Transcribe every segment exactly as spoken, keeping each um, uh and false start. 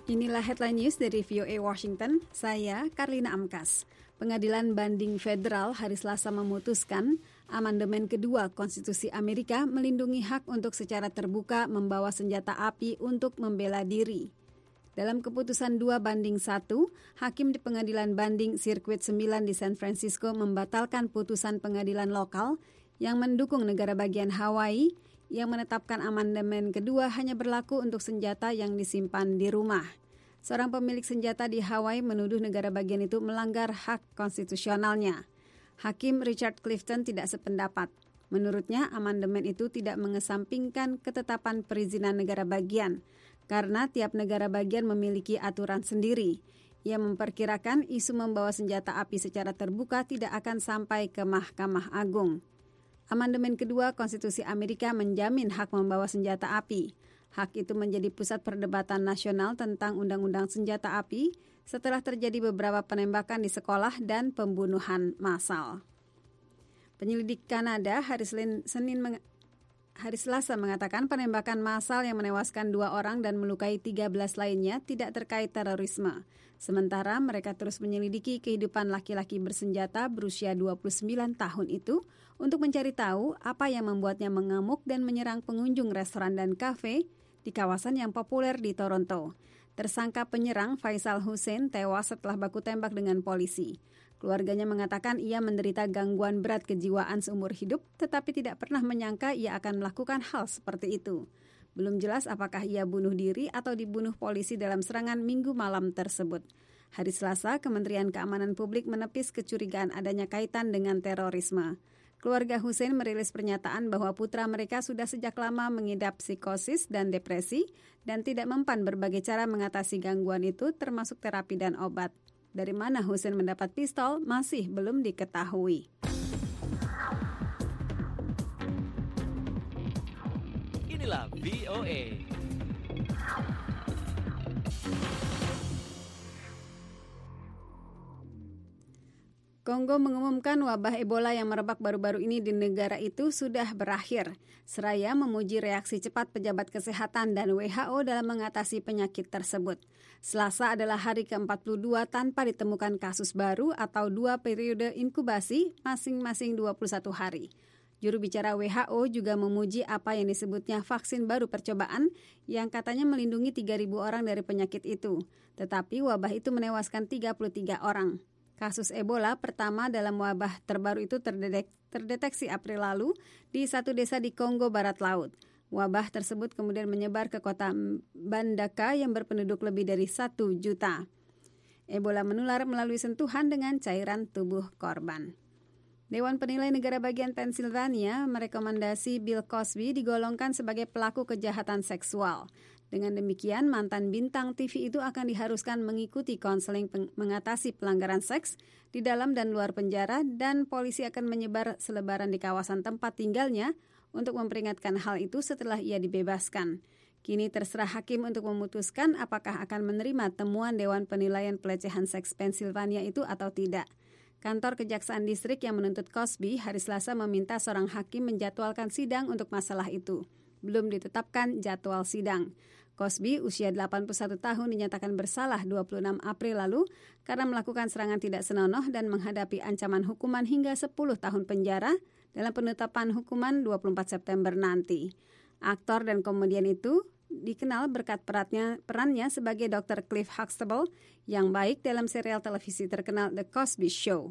Inilah headline news dari V O A Washington, saya Karlina Amkas. Pengadilan Banding Federal hari Selasa memutuskan amandemen kedua Konstitusi Amerika melindungi hak untuk secara terbuka membawa senjata api untuk membela diri. Dalam keputusan dua banding satu, Hakim di Pengadilan Banding Sirkuit sembilan di San Francisco membatalkan putusan pengadilan lokal yang mendukung negara bagian Hawaii yang menetapkan amandemen kedua hanya berlaku untuk senjata yang disimpan di rumah. Seorang pemilik senjata di Hawaii menuduh negara bagian itu melanggar hak konstitusionalnya. Hakim Richard Clifton tidak sependapat. Menurutnya, amandemen itu tidak mengesampingkan ketetapan perizinan negara bagian, karena tiap negara bagian memiliki aturan sendiri. Ia memperkirakan isu membawa senjata api secara terbuka tidak akan sampai ke Mahkamah Agung. Amandemen kedua Konstitusi Amerika menjamin hak membawa senjata api. Hak itu menjadi pusat perdebatan nasional tentang undang-undang senjata api setelah terjadi beberapa penembakan di sekolah dan pembunuhan massal. Penyelidik Kanada hari Senin, Senin meng, hari Selasa mengatakan penembakan massal yang menewaskan dua orang dan melukai tiga belas lainnya tidak terkait terorisme. Sementara mereka terus menyelidiki kehidupan laki-laki bersenjata berusia dua puluh sembilan tahun itu untuk mencari tahu apa yang membuatnya mengamuk dan menyerang pengunjung restoran dan kafe di kawasan yang populer di Toronto. Tersangka penyerang Faisal Hussein tewas setelah baku tembak dengan polisi. Keluarganya mengatakan ia menderita gangguan berat kejiwaan seumur hidup, tetapi tidak pernah menyangka ia akan melakukan hal seperti itu. Belum jelas apakah ia bunuh diri atau dibunuh polisi dalam serangan Minggu malam tersebut. Hari Selasa, Kementerian Keamanan Publik menepis kecurigaan adanya kaitan dengan terorisme. Keluarga Hussein merilis pernyataan bahwa putra mereka sudah sejak lama mengidap psikosis dan depresi dan tidak mempan berbagai cara mengatasi gangguan itu termasuk terapi dan obat. Dari mana Hussein mendapat pistol masih belum diketahui. Inilah V O A. Kongo mengumumkan wabah Ebola yang merebak baru-baru ini di negara itu sudah berakhir. Seraya memuji reaksi cepat pejabat kesehatan dan W H O dalam mengatasi penyakit tersebut. Selasa adalah hari ke empat puluh dua tanpa ditemukan kasus baru atau dua periode inkubasi masing-masing dua puluh satu hari. Juru bicara W H O juga memuji apa yang disebutnya vaksin baru percobaan yang katanya melindungi tiga ribu orang dari penyakit itu. Tetapi wabah itu menewaskan tiga puluh tiga orang. Kasus Ebola pertama dalam wabah terbaru itu terdetek, terdeteksi April lalu di satu desa di Kongo Barat Laut. Wabah tersebut kemudian menyebar ke kota Mbandaka yang berpenduduk lebih dari satu juta. Ebola menular melalui sentuhan dengan cairan tubuh korban. Dewan Penilai Negara Bagian Pennsylvania merekomendasi Bill Cosby digolongkan sebagai pelaku kejahatan seksual. Dengan demikian, mantan bintang T V itu akan diharuskan mengikuti konseling peng- mengatasi pelanggaran seks di dalam dan luar penjara dan polisi akan menyebar selebaran di kawasan tempat tinggalnya untuk memperingatkan hal itu setelah ia dibebaskan. Kini terserah hakim untuk memutuskan apakah akan menerima temuan Dewan Penilaian Pelecehan Seks Pennsylvania itu atau tidak. Kantor Kejaksaan Distrik yang menuntut Cosby hari Selasa meminta seorang hakim menjadwalkan sidang untuk masalah itu. Belum ditetapkan jadwal sidang. Cosby, usia delapan puluh satu tahun, dinyatakan bersalah dua puluh enam April lalu karena melakukan serangan tidak senonoh dan menghadapi ancaman hukuman hingga sepuluh tahun penjara dalam penetapan hukuman dua puluh empat September nanti. Aktor dan komedian itu dikenal berkat perannya, perannya sebagai dokter Cliff Huxtable yang baik dalam serial televisi terkenal The Cosby Show.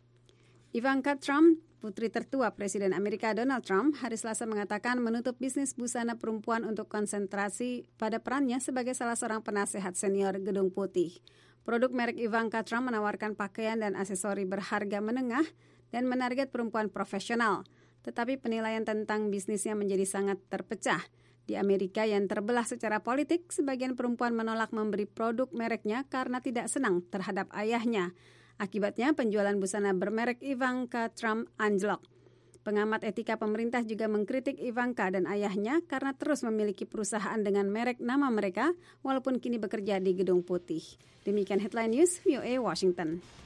Ivanka Trump, putri tertua Presiden Amerika Donald Trump, hari Selasa mengatakan menutup bisnis busana perempuan untuk konsentrasi pada perannya sebagai salah seorang penasehat senior Gedung Putih. Produk merek Ivanka Trump menawarkan pakaian dan aksesori berharga menengah dan menarget perempuan profesional. Tetapi penilaian tentang bisnisnya menjadi sangat terpecah. Di Amerika yang terbelah secara politik, sebagian perempuan menolak memberi produk mereknya karena tidak senang terhadap ayahnya. Akibatnya, penjualan busana bermerek Ivanka Trump anjlok. Pengamat etika pemerintah juga mengkritik Ivanka dan ayahnya karena terus memiliki perusahaan dengan merek nama mereka walaupun kini bekerja di Gedung Putih. Demikian Headline News V O A Washington.